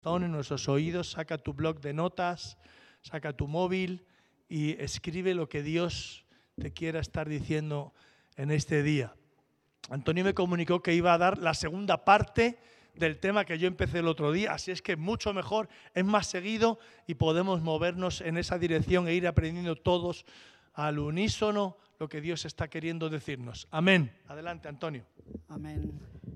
En nuestros oídos, saca tu bloc de notas, saca tu móvil y escribe lo que Dios te quiera estar diciendo en este día. Antonio me comunicó que iba a dar la segunda parte del tema que yo empecé el otro día, así es que mucho mejor, es más seguido y podemos movernos en esa dirección e ir aprendiendo todos al unísono lo que Dios está queriendo decirnos. Amén. Adelante, Antonio. Amén.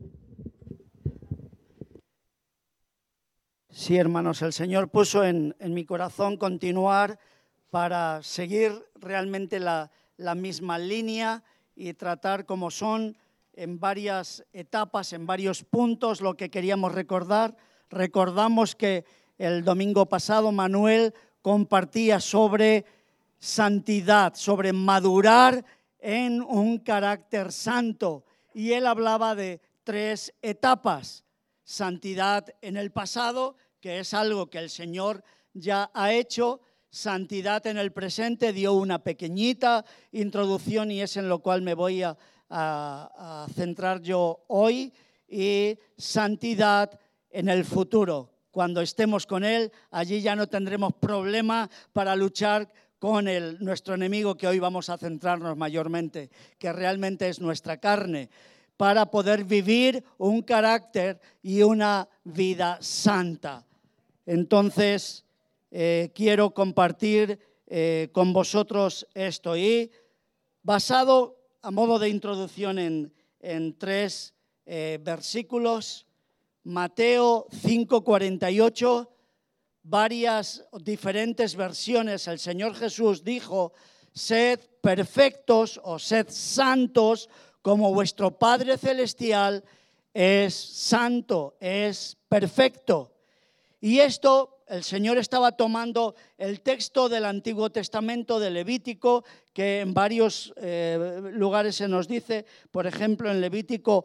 Sí, hermanos, el Señor puso en mi corazón continuar para seguir realmente la misma línea y tratar como son en varias etapas, en varios puntos lo que queríamos recordar. Recordamos que el domingo pasado Manuel compartía sobre santidad, sobre madurar en un carácter santo, y él hablaba de 3 etapas. Santidad en el pasado, que es algo que el Señor ya ha hecho. Santidad en el presente, dio una pequeñita introducción y es en lo cual me voy a centrar yo hoy. Y santidad en el futuro. Cuando estemos con Él, allí ya no tendremos problema para luchar con nuestro enemigo, que hoy vamos a centrarnos mayormente, que realmente es nuestra carne, para poder vivir un carácter y una vida santa. Entonces, quiero compartir con vosotros esto, y basado a modo de introducción en 3 versículos, Mateo 5:48, varias diferentes versiones, el Señor Jesús dijo: sed perfectos o sed santos como vuestro Padre Celestial es santo, es perfecto. Y esto, el Señor estaba tomando el texto del Antiguo Testamento de Levítico, que en varios lugares se nos dice, por ejemplo en Levítico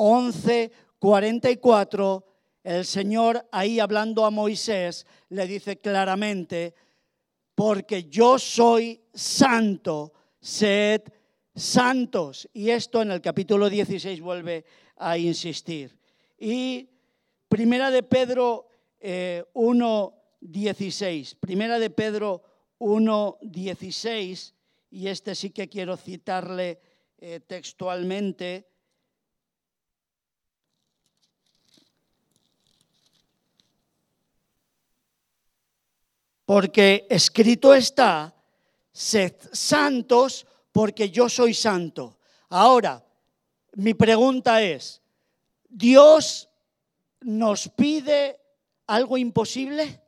11:44, el Señor ahí hablando a Moisés le dice claramente: porque yo soy santo, sed santos. Y esto en el capítulo 16 vuelve a insistir. Y Primera de Pedro 1:16. Primera de Pedro 1:16, y este sí que quiero citarle textualmente. Porque escrito está: sed santos porque yo soy santo. Ahora, mi pregunta es: ¿Dios nos pide algo imposible?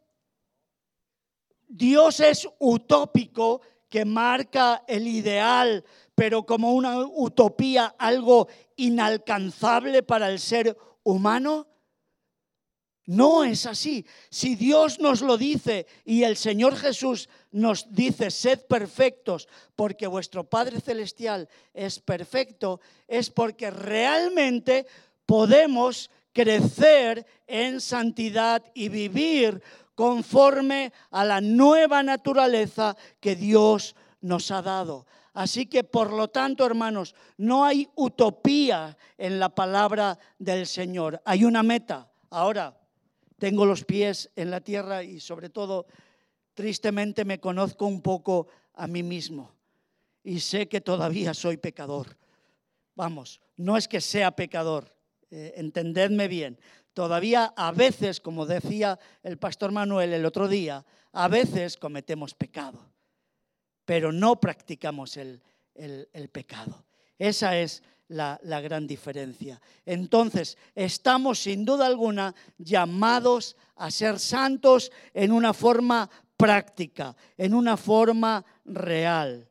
Dios es utópico, que marca el ideal, pero como una utopía, algo inalcanzable para el ser humano. No es así. Si Dios nos lo dice y el Señor Jesús nos dice: sed perfectos porque vuestro Padre Celestial es perfecto, es porque realmente podemos crecer en santidad y vivir conforme a la nueva naturaleza que Dios nos ha dado. Así que, por lo tanto, hermanos, no hay utopía en la palabra del Señor. Hay una meta. Ahora, tengo los pies en la tierra y sobre todo, tristemente, me conozco un poco a mí mismo y sé que todavía soy pecador. Vamos, no es que sea pecador, entendedme bien. Todavía a veces, como decía el pastor Manuel el otro día, a veces cometemos pecado, pero no practicamos el pecado. Esa es la gran diferencia. Entonces, estamos sin duda alguna llamados a ser santos en una forma práctica, en una forma real.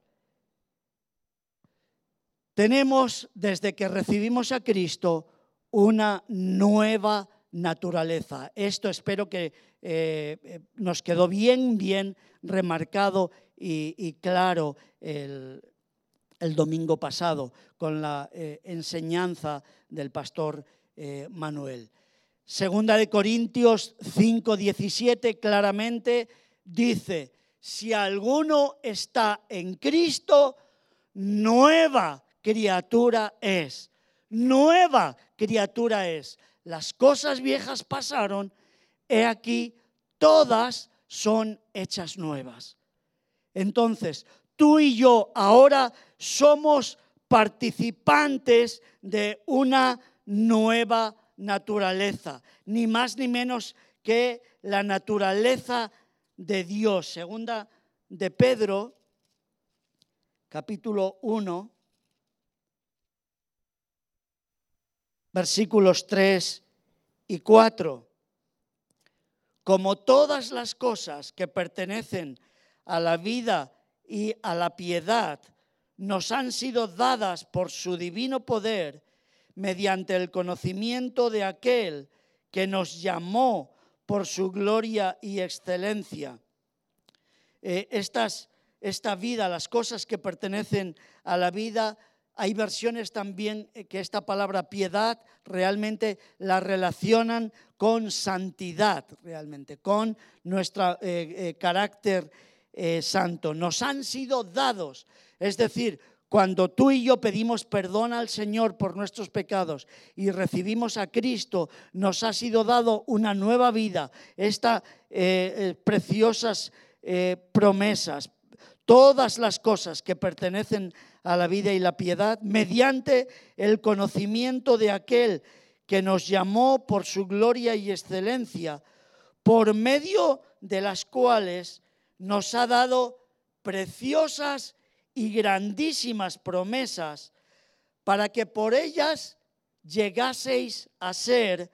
Tenemos, desde que recibimos a Cristo, una nueva naturaleza. Esto espero que nos quedó bien remarcado y claro el domingo pasado con la enseñanza del pastor Manuel. Segunda de Corintios 5:17 claramente dice: si alguno está en Cristo, nueva criatura es. Nueva criatura es. Las cosas viejas pasaron, he aquí, todas son hechas nuevas. Entonces, tú y yo ahora somos participantes de una nueva naturaleza, ni más ni menos que la naturaleza de Dios. Segunda de Pedro, capítulo 1, versículos 3 y 4. Como todas las cosas que pertenecen a la vida y a la piedad nos han sido dadas por su divino poder, mediante el conocimiento de aquel que nos llamó por su gloria y excelencia. Esta vida, las cosas que pertenecen a la vida, hay versiones también que esta palabra piedad realmente la relacionan con santidad, realmente, con nuestro carácter santo. Nos han sido dados, es decir, cuando tú y yo pedimos perdón al Señor por nuestros pecados y recibimos a Cristo, nos ha sido dado una nueva vida, estas preciosas promesas, todas las cosas que pertenecen a la vida y la piedad, mediante el conocimiento de aquel que nos llamó por su gloria y excelencia, por medio de las cuales nos ha dado preciosas y grandísimas promesas, para que por ellas llegaseis a ser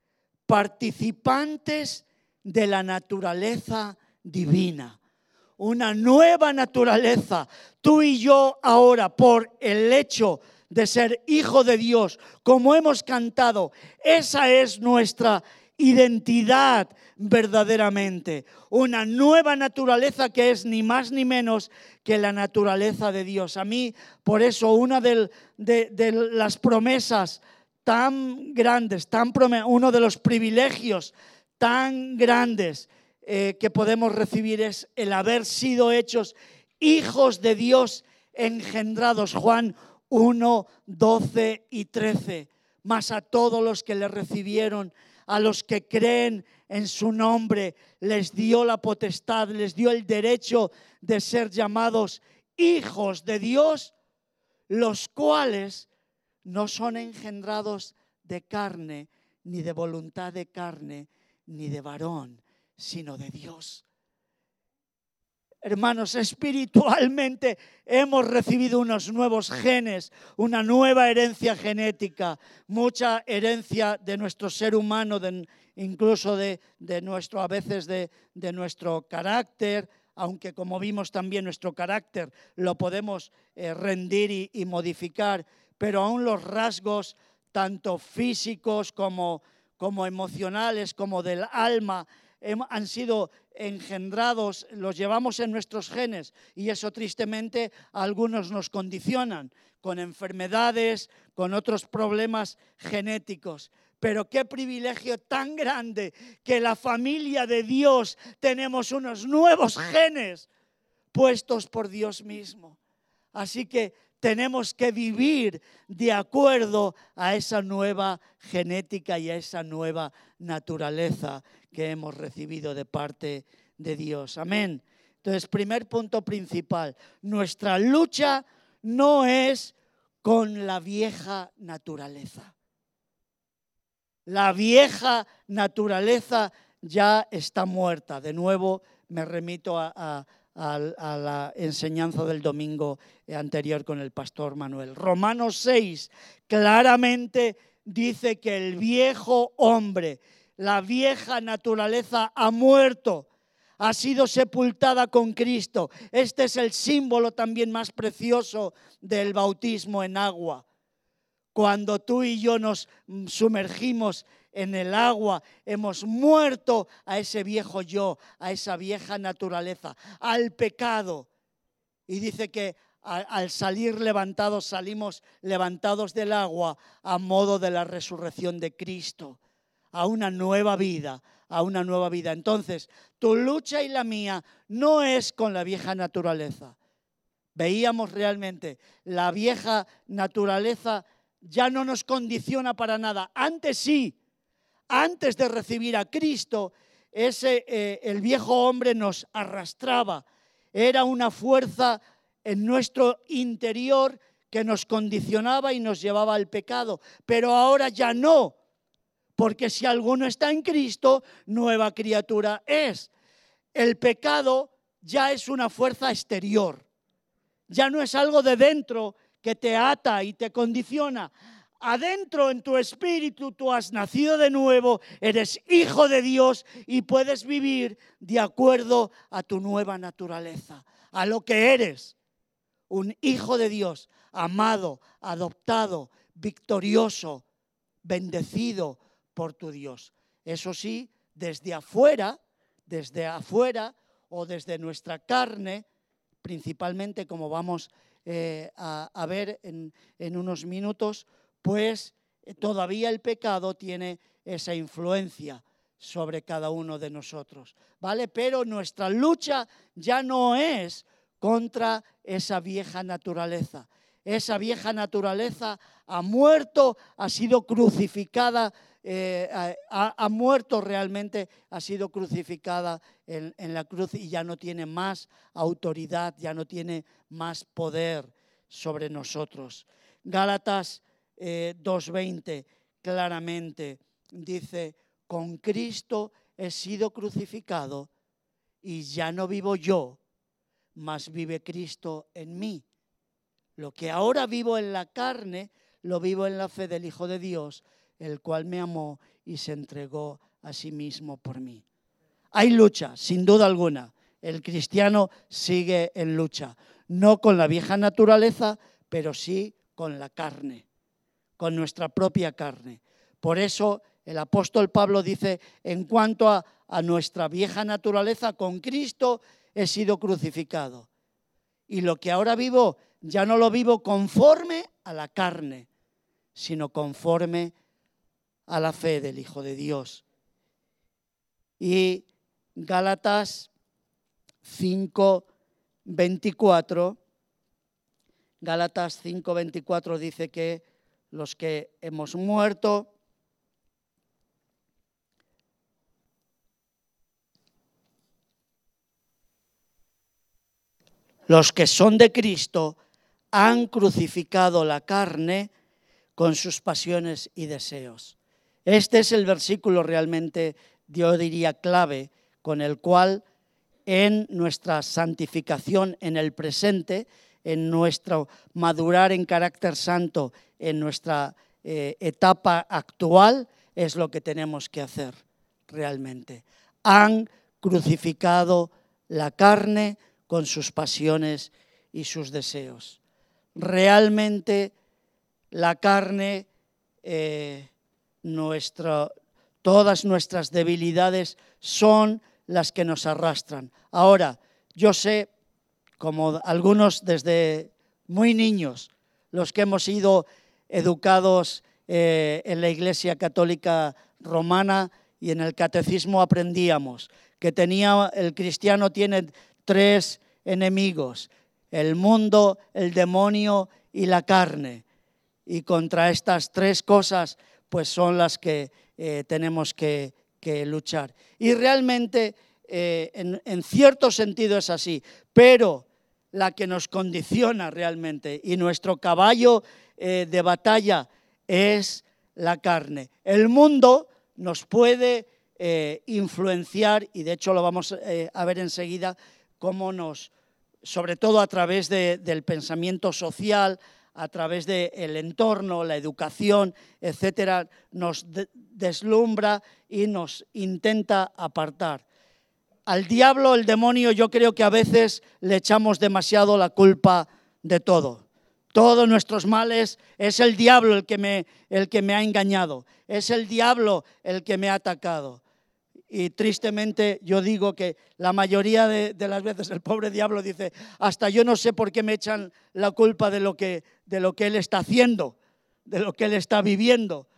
participantes de la naturaleza divina. Una nueva naturaleza. Tú y yo ahora, por el hecho de ser hijo de Dios, como hemos cantado, esa es nuestra identidad verdaderamente. Una nueva naturaleza que es ni más ni menos que la naturaleza de Dios. A mí, por eso, una de las promesas tan grandes, uno de los privilegios tan grandes que podemos recibir es el haber sido hechos hijos de Dios engendrados. Juan 1, 12 y 13. Mas a todos los que le recibieron, a los que creen en su nombre, les dio la potestad, les dio el derecho de ser llamados hijos de Dios, los cuales no son engendrados de carne, ni de voluntad de carne, ni de varón, sino de Dios. Hermanos, espiritualmente hemos recibido unos nuevos genes, una nueva herencia genética, mucha herencia de nuestro ser humano, incluso de nuestro, a veces de nuestro carácter, aunque como vimos también nuestro carácter lo podemos rendir y modificar, pero aún los rasgos tanto físicos como emocionales, como del alma, han sido engendrados, los llevamos en nuestros genes, y eso tristemente a algunos nos condicionan con enfermedades, con otros problemas genéticos. Pero qué privilegio tan grande que la familia de Dios tenemos unos nuevos genes puestos por Dios mismo. Así que tenemos que vivir de acuerdo a esa nueva genética y a esa nueva naturaleza que hemos recibido de parte de Dios. Amén. Entonces, primer punto principal, nuestra lucha no es con la vieja naturaleza. La vieja naturaleza ya está muerta. De nuevo me remito a la enseñanza del domingo anterior con el pastor Manuel. Romanos 6 claramente dice que el viejo hombre, la vieja naturaleza ha muerto, ha sido sepultada con Cristo. Este es el símbolo también más precioso del bautismo en agua. Cuando tú y yo nos sumergimos en el agua, hemos muerto a ese viejo yo, a esa vieja naturaleza, al pecado. Y dice que al salir levantados, salimos levantados del agua a modo de la resurrección de Cristo, a una nueva vida, a una nueva vida. Entonces, tu lucha y la mía no es con la vieja naturaleza. Veíamos realmente, la vieja naturaleza ya no nos condiciona para nada. Antes sí, antes de recibir a Cristo, el viejo hombre nos arrastraba. Era una fuerza en nuestro interior que nos condicionaba y nos llevaba al pecado. Pero ahora ya no, porque si alguno está en Cristo, nueva criatura es. El pecado ya es una fuerza exterior. Ya no es algo de dentro que te ata y te condiciona. Adentro en tu espíritu tú has nacido de nuevo, eres hijo de Dios y puedes vivir de acuerdo a tu nueva naturaleza, a lo que eres, un hijo de Dios, amado, adoptado, victorioso, bendecido por tu Dios. Eso sí, desde afuera o desde nuestra carne, principalmente como vamos a ver en unos minutos, pues todavía el pecado tiene esa influencia sobre cada uno de nosotros, ¿vale? Pero nuestra lucha ya no es contra esa vieja naturaleza. Esa vieja naturaleza ha muerto, ha sido crucificada, ha muerto realmente, ha sido crucificada en la cruz y ya no tiene más autoridad, ya no tiene más poder sobre nosotros. Gálatas 2:20 claramente dice: con Cristo he sido crucificado y ya no vivo yo, mas vive Cristo en mí. Lo que ahora vivo en la carne, lo vivo en la fe del Hijo de Dios, el cual me amó y se entregó a sí mismo por mí. Hay lucha, sin duda alguna. El cristiano sigue en lucha, no con la vieja naturaleza, pero sí con la carne, con nuestra propia carne. Por eso el apóstol Pablo dice: en cuanto a nuestra vieja naturaleza, con Cristo he sido crucificado. Y lo que ahora vivo, ya no lo vivo conforme a la carne, sino conforme a la fe del Hijo de Dios. Y Gálatas 5:24 dice que los que hemos muerto los que son de Cristo han crucificado la carne con sus pasiones y deseos. Este es el versículo realmente, yo diría, clave, con el cual en nuestra santificación en el presente, en nuestro madurar en carácter santo, en nuestra etapa actual, es lo que tenemos que hacer realmente. Han crucificado la carne con sus pasiones y sus deseos. Realmente la carne, todas nuestras debilidades son las que nos arrastran. Ahora, yo sé, como algunos desde muy niños, los que hemos sido educados en la Iglesia Católica Romana y en el catecismo aprendíamos que el cristiano tiene 3 enemigos: el mundo, el demonio y la carne. Y contra estas 3 cosas, pues son las que tenemos que luchar. Y realmente, en cierto sentido es así, pero la que nos condiciona realmente y nuestro caballo de batalla es la carne. El mundo nos puede influenciar, y de hecho lo vamos a ver enseguida, cómo sobre todo a través del pensamiento social, a través del entorno, la educación, etcétera, nos deslumbra y nos intenta apartar. Al diablo, el demonio, yo creo que a veces le echamos demasiado la culpa de todo. Todos nuestros males es el diablo el que me ha engañado, es el diablo el que me ha atacado. Y tristemente yo digo que la mayoría de las veces el pobre diablo dice: hasta yo no sé por qué me echan la culpa de lo que él está haciendo, de lo que él está viviendo.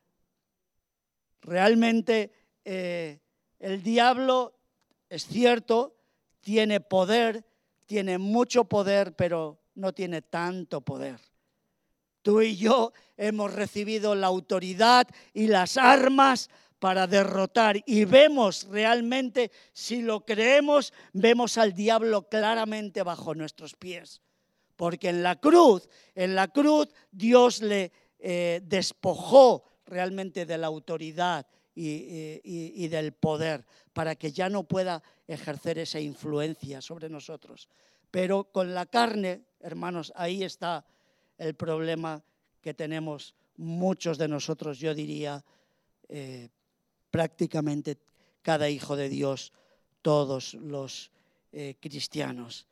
Realmente el diablo, es cierto, tiene poder, tiene mucho poder, pero no tiene tanto poder. Tú y yo hemos recibido la autoridad y las armas para derrotar. Y vemos realmente, si lo creemos, vemos al diablo claramente bajo nuestros pies. Porque en la cruz Dios le despojó realmente de la autoridad y del poder, para que ya no pueda ejercer esa influencia sobre nosotros. Pero con la carne, hermanos, ahí está el problema que tenemos muchos de nosotros, yo diría, prácticamente cada hijo de Dios, todos los cristianos.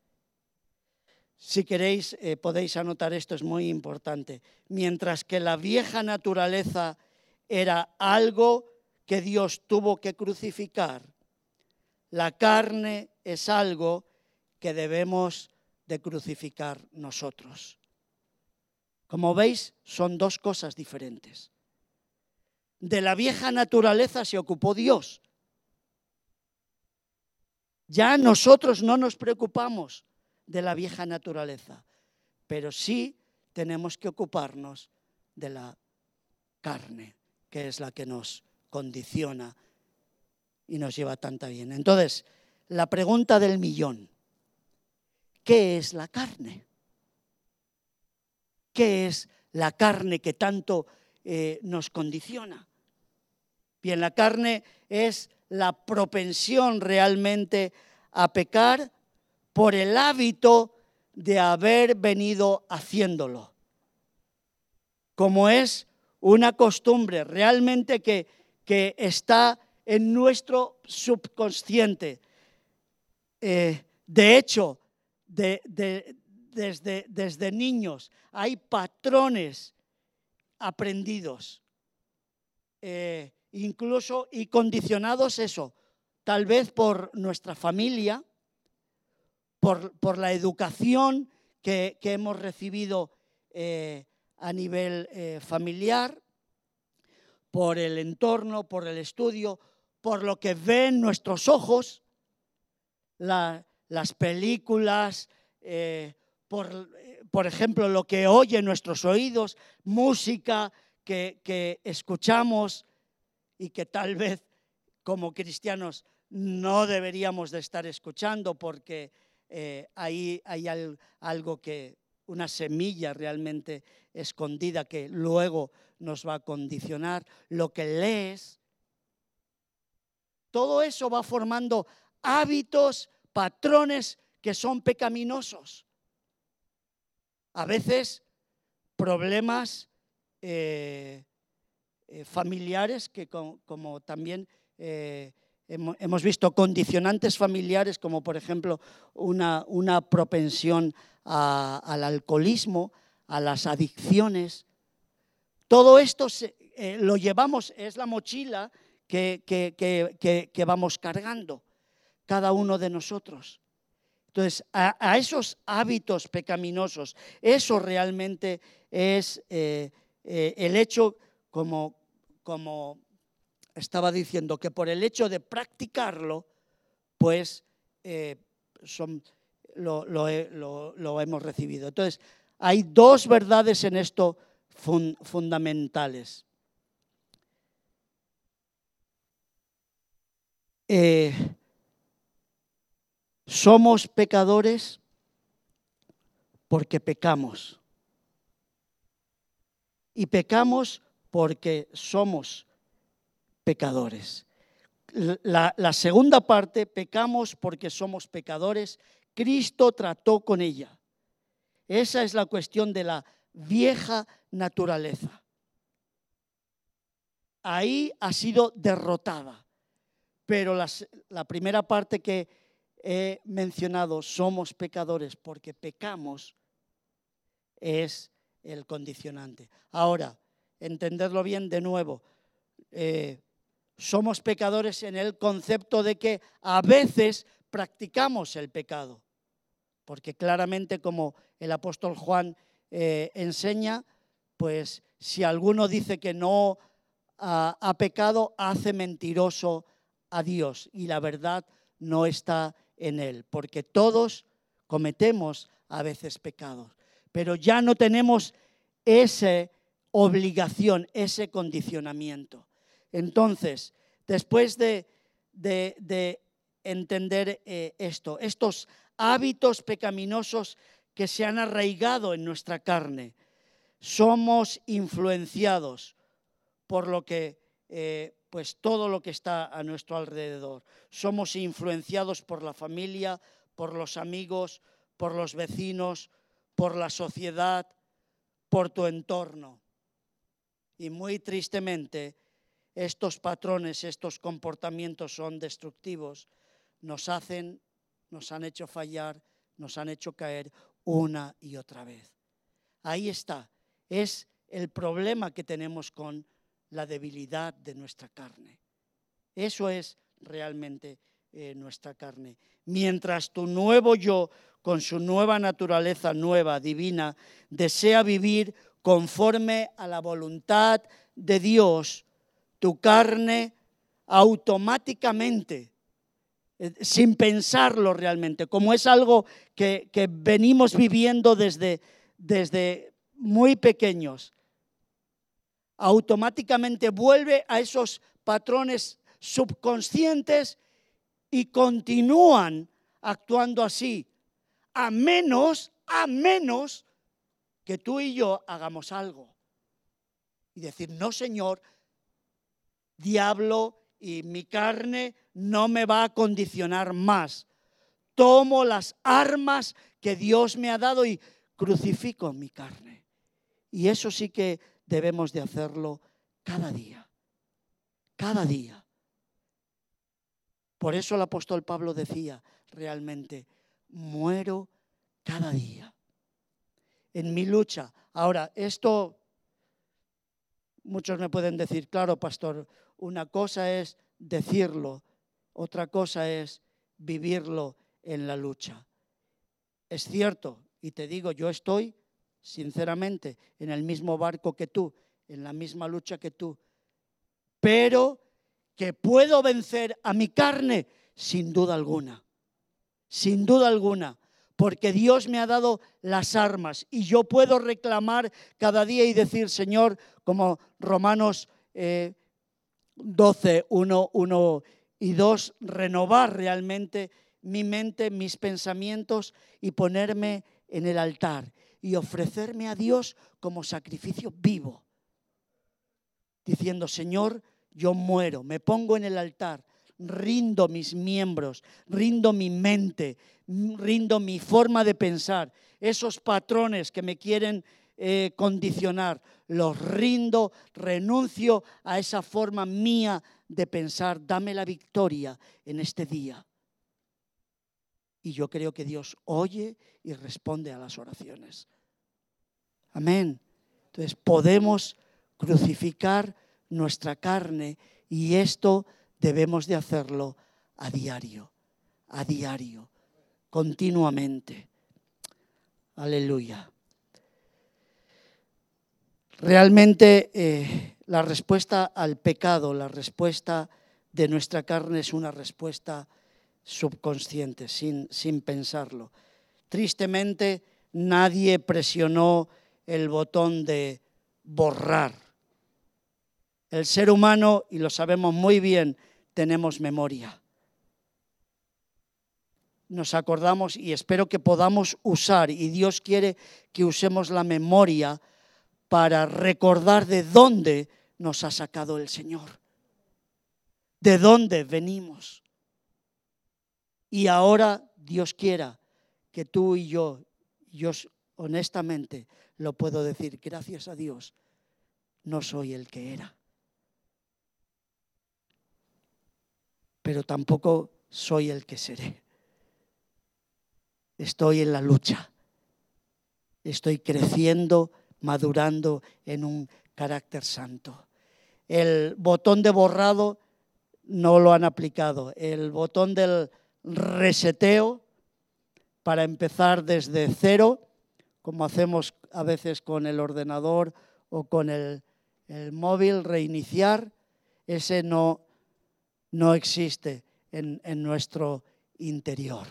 Si queréis, podéis anotar esto, es muy importante. Mientras que la vieja naturaleza era algo que Dios tuvo que crucificar, la carne es algo que debemos de crucificar nosotros. Como veis, son dos cosas diferentes. De la vieja naturaleza se ocupó Dios. Ya nosotros no nos preocupamos de la vieja naturaleza, pero sí tenemos que ocuparnos de la carne, que es la que nos condiciona y nos lleva tanta bien. Entonces, la pregunta del millón: ¿qué es la carne? ¿Qué es la carne que tanto nos condiciona? Bien, la carne es la propensión realmente a pecar por el hábito de haber venido haciéndolo. Como es una costumbre realmente que está en nuestro subconsciente. De hecho, desde niños hay patrones aprendidos, incluso y condicionados eso, tal vez por nuestra familia, por la educación que hemos recibido a nivel familiar, por el entorno, por el estudio, por lo que ven nuestros ojos, las películas, por ejemplo, lo que oyen nuestros oídos, música que escuchamos y que tal vez como cristianos no deberíamos de estar escuchando, porque ahí hay algo una semilla realmente escondida que luego nos va a condicionar. Lo que lees, todo eso va formando hábitos, patrones que son pecaminosos. A veces problemas familiares que como también hemos visto, condicionantes familiares, como por ejemplo una propensión al alcoholismo, a las adicciones. Todo esto lo llevamos, es la mochila que vamos cargando cada uno de nosotros. Entonces, a esos hábitos pecaminosos, eso realmente es el hecho, como estaba diciendo, que por el hecho de practicarlo, pues lo hemos recibido. Entonces, hay dos verdades en esto fundamentales. Somos pecadores porque pecamos. Y pecamos porque somos pecadores. La segunda parte, pecamos porque somos pecadores. Cristo trató con ella. Esa es la cuestión de la vieja naturaleza. Ahí ha sido derrotada. Pero la primera parte que he mencionado, somos pecadores porque pecamos, es el condicionante. Ahora, entenderlo bien de nuevo, somos pecadores en el concepto de que a veces practicamos el pecado, porque claramente, como el apóstol Juan enseña, pues si alguno dice que no ha pecado, hace mentiroso a Dios y la verdad no está en él, porque todos cometemos a veces pecados, pero ya no tenemos esa obligación, ese condicionamiento. Entonces, después de entender estos hábitos pecaminosos que se han arraigado en nuestra carne, somos influenciados por lo que, pues todo lo que está a nuestro alrededor. Somos influenciados por la familia, por los amigos, por los vecinos, por la sociedad, por tu entorno. Y muy tristemente, estos patrones, estos comportamientos son destructivos. Nos han hecho fallar, nos han hecho caer una y otra vez. Ahí está. Es el problema que tenemos con la debilidad de nuestra carne. Eso es realmente nuestra carne. Mientras tu nuevo yo, con su nueva naturaleza nueva, divina, desea vivir conforme a la voluntad de Dios, tu carne automáticamente, sin pensarlo realmente, como es algo que venimos viviendo desde muy pequeños, automáticamente vuelve a esos patrones subconscientes y continúan actuando así, a menos que tú y yo hagamos algo. Y decir, no, Señor, diablo y mi carne no me va a condicionar más. Tomo las armas que Dios me ha dado y crucifico mi carne. Y eso sí que debemos de hacerlo cada día. Cada día. Por eso el apóstol Pablo decía realmente, muero cada día en mi lucha. Ahora, esto, muchos me pueden decir, claro, pastor, una cosa es decirlo, otra cosa es vivirlo en la lucha. Es cierto, y te digo, yo estoy, sinceramente, en el mismo barco que tú, en la misma lucha que tú, pero que puedo vencer a mi carne, sin duda alguna, porque Dios me ha dado las armas y yo puedo reclamar cada día y decir, Señor, como Romanos 12, 1 y 2, renovar realmente mi mente, mis pensamientos y ponerme en el altar y ofrecerme a Dios como sacrificio vivo, diciendo, Señor, yo muero, me pongo en el altar, rindo mis miembros, rindo mi mente, rindo mi forma de pensar, esos patrones que me quieren condicionar, los rindo, renuncio a esa forma mía de pensar, dame la victoria en este día. Y yo creo que Dios oye y responde a las oraciones. Amén. Entonces podemos crucificar nuestra carne y esto debemos de hacerlo a diario, continuamente. Aleluya. Realmente la respuesta al pecado, la respuesta de nuestra carne es una respuesta subconsciente, sin pensarlo. Tristemente, nadie presionó el botón de borrar. El ser humano, y lo sabemos muy bien, tenemos memoria. Nos acordamos y espero que podamos usar, y Dios quiere que usemos la memoria para recordar de dónde nos ha sacado el Señor, de dónde venimos. Y ahora Dios quiera que tú y yo honestamente lo puedo decir, gracias a Dios, no soy el que era. Pero tampoco soy el que seré. Estoy en la lucha. Estoy creciendo, madurando en un carácter santo. El botón de borrado no lo han aplicado. El botón del reseteo para empezar desde cero, como hacemos a veces con el ordenador o con el móvil, reiniciar, ese no existe en nuestro interior.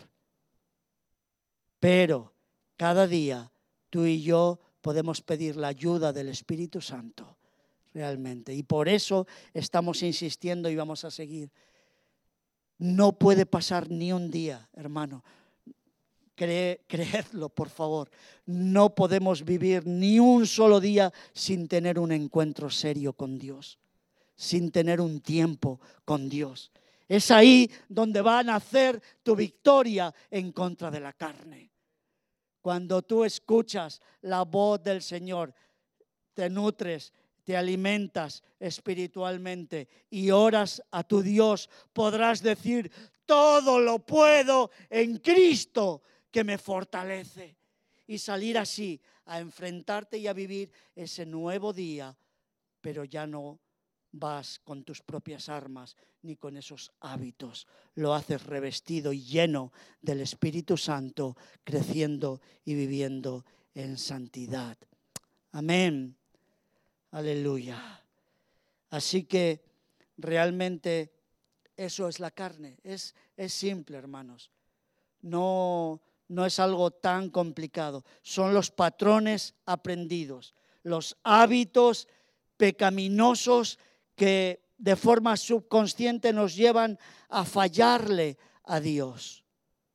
Pero cada día tú y yo podemos pedir la ayuda del Espíritu Santo realmente. Y por eso estamos insistiendo y vamos a seguir. No puede pasar ni un día, hermano. Creedlo, por favor. No podemos vivir ni un solo día sin tener un encuentro serio con Dios, sin tener un tiempo con Dios. Es ahí donde va a nacer tu victoria en contra de la carne. Cuando tú escuchas la voz del Señor, te nutres, te alimentas espiritualmente y oras a tu Dios, podrás decir: todo lo puedo en Cristo que me fortalece. Y salir así a enfrentarte y a vivir ese nuevo día, pero ya no vas con tus propias armas ni con esos hábitos. Lo haces revestido y lleno del Espíritu Santo, creciendo y viviendo en santidad. Amén. Aleluya. Así que realmente eso es la carne. Es simple, hermanos. No es algo tan complicado. Son los patrones aprendidos, los hábitos pecaminosos que de forma subconsciente nos llevan a fallarle a Dios.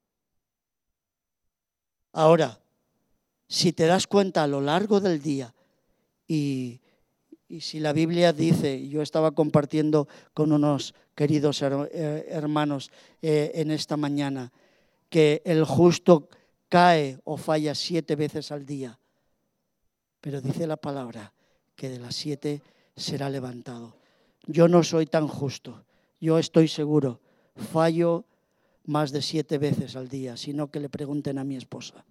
Ahora, si te das cuenta a lo largo del día y si la Biblia dice, yo estaba compartiendo con unos queridos hermanos en esta mañana, que el justo cae o falla 7 veces al día, pero dice la palabra que de las 7 será levantado. Yo no soy tan justo, yo estoy seguro, fallo más de 7 veces al día, sino que le pregunten a mi esposa.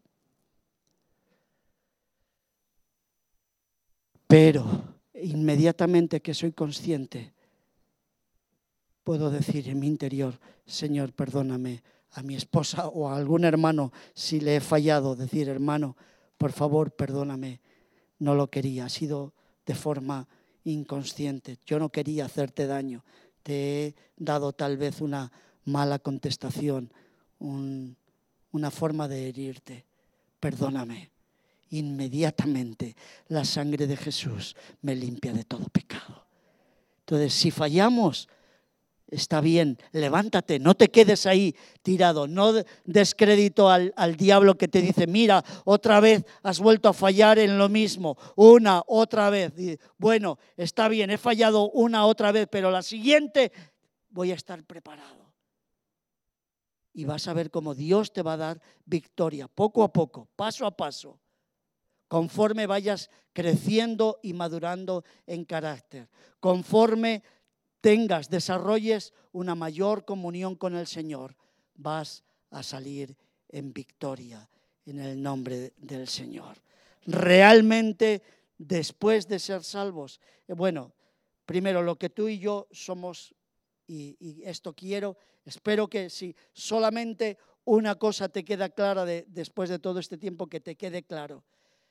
Pero inmediatamente que soy consciente, puedo decir en mi interior: Señor, perdóname. A mi esposa o a algún hermano, si le he fallado, decir: hermano, por favor, perdóname, no lo quería, ha sido de forma inconsciente, yo no quería hacerte daño, te he dado tal vez una mala contestación, una forma de herirte, perdóname. Inmediatamente la sangre de Jesús me limpia de todo pecado. Entonces, si fallamos, está bien, levántate, no te quedes ahí tirado, no des crédito al diablo que te dice: mira, otra vez has vuelto a fallar en lo mismo, otra vez. Y, bueno, está bien, he fallado otra vez, pero la siguiente voy a estar preparado. Y vas a ver cómo Dios te va a dar victoria, poco a poco, paso a paso, conforme vayas creciendo y madurando en carácter, conforme desarrolles una mayor comunión con el Señor, vas a salir en victoria en el nombre del Señor. Realmente, después de ser salvos, primero lo que tú y yo somos, y esto espero que si solamente una cosa te queda clara después de todo este tiempo, que te quede claro.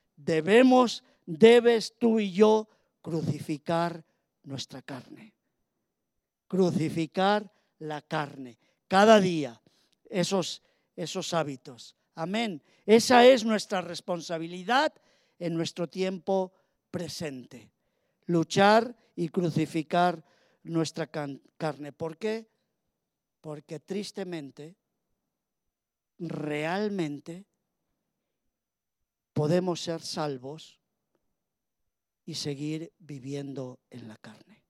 Debes tú y yo crucificar nuestra carne. Crucificar la carne. Cada día, esos hábitos. Amén. Esa es nuestra responsabilidad en nuestro tiempo presente. Luchar y crucificar nuestra carne. ¿Por qué? Porque tristemente, realmente, podemos ser salvos y seguir viviendo en la carne.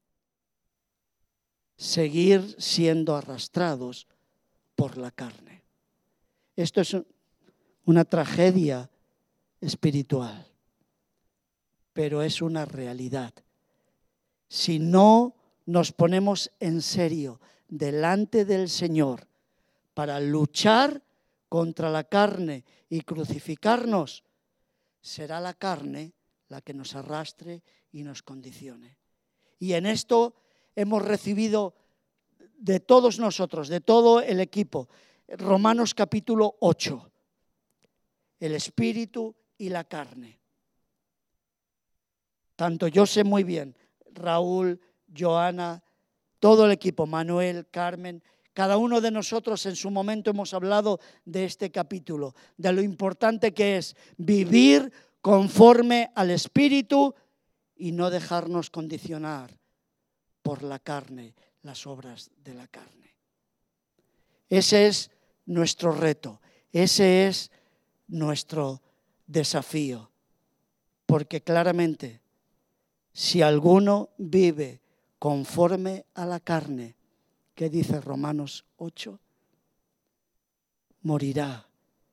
Seguir siendo arrastrados por la carne. Esto es una tragedia espiritual, pero es una realidad. Si no nos ponemos en serio delante del Señor para luchar contra la carne y crucificarnos, será la carne la que nos arrastre y nos condicione. Y en esto hemos recibido de todos nosotros, de todo el equipo, Romanos capítulo 8, el espíritu y la carne. Tanto yo sé muy bien, Raúl, Joana, todo el equipo, Manuel, Carmen, cada uno de nosotros en su momento hemos hablado de este capítulo, de lo importante que es vivir conforme al Espíritu y no dejarnos condicionar por la carne, las obras de la carne. Ese es nuestro reto, ese es nuestro desafío, porque claramente si alguno vive conforme a la carne, ¿qué dice Romanos 8? Morirá.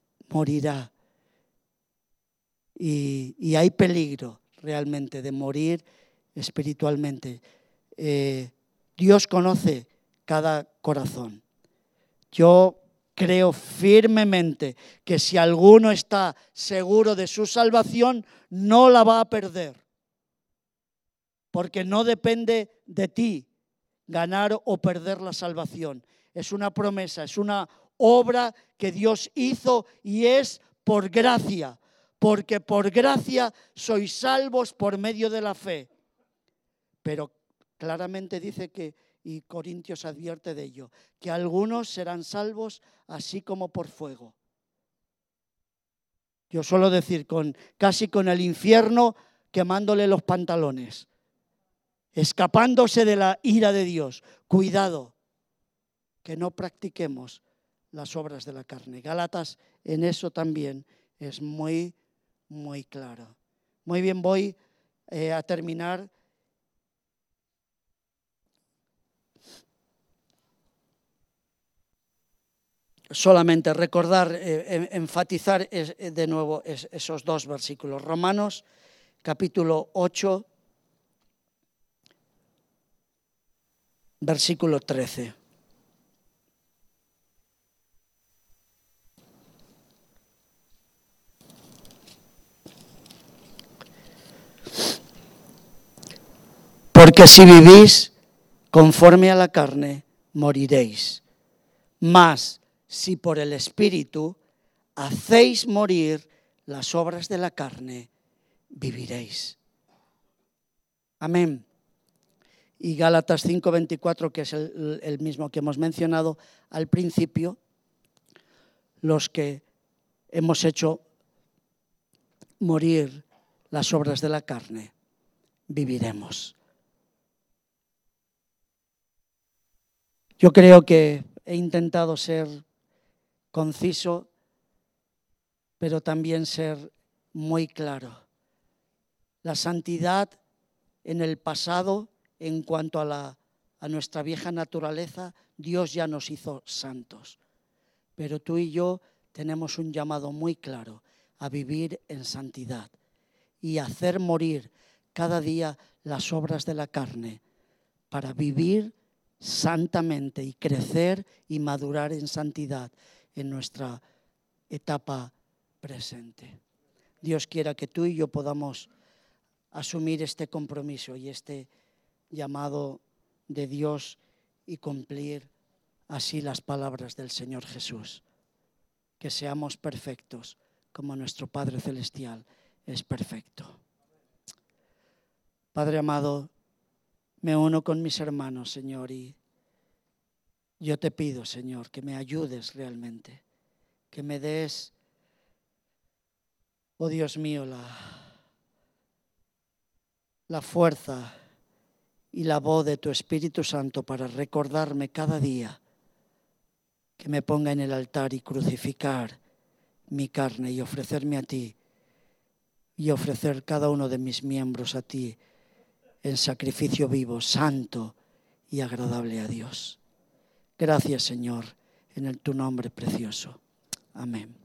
Y hay peligro realmente de morir espiritualmente. Dios conoce cada corazón. Yo creo firmemente que si alguno está seguro de su salvación, no la va a perder. Porque no depende de ti ganar o perder la salvación. Es una promesa, es una obra que Dios hizo y es por gracia. Porque por gracia sois salvos por medio de la fe. Pero claramente dice que, y Corintios advierte de ello, que algunos serán salvos así como por fuego. Yo suelo decir, casi con el infierno quemándole los pantalones, escapándose de la ira de Dios. Cuidado, que no practiquemos las obras de la carne. Gálatas en eso también es muy claro. Muy bien, voy a terminar. Solamente recordar, enfatizar de nuevo esos dos versículos. Romanos capítulo 8, versículo 13. Porque si vivís conforme a la carne, moriréis. Mas si por el Espíritu hacéis morir las obras de la carne, viviréis. Amén. Y Gálatas 5:24, que es el mismo que hemos mencionado al principio, los que hemos hecho morir las obras de la carne, viviremos. Yo creo que he intentado ser conciso, pero también ser muy claro. La santidad en el pasado, en cuanto a nuestra vieja naturaleza, Dios ya nos hizo santos. Pero tú y yo tenemos un llamado muy claro a vivir en santidad y hacer morir cada día las obras de la carne para vivir santamente y crecer y madurar en santidad en nuestra etapa presente. Dios quiera que tú y yo podamos asumir este compromiso y este llamado de Dios y cumplir así las palabras del Señor Jesús. Que seamos perfectos como nuestro Padre Celestial es perfecto. Padre amado, me uno con mis hermanos, Señor, y yo te pido, Señor, que me ayudes realmente, que me des, oh Dios mío, la fuerza y la voz de tu Espíritu Santo para recordarme cada día que me ponga en el altar y crucificar mi carne y ofrecerme a ti y ofrecer cada uno de mis miembros a ti en sacrificio vivo, santo y agradable a Dios. Gracias, Señor, en tu nombre precioso. Amén.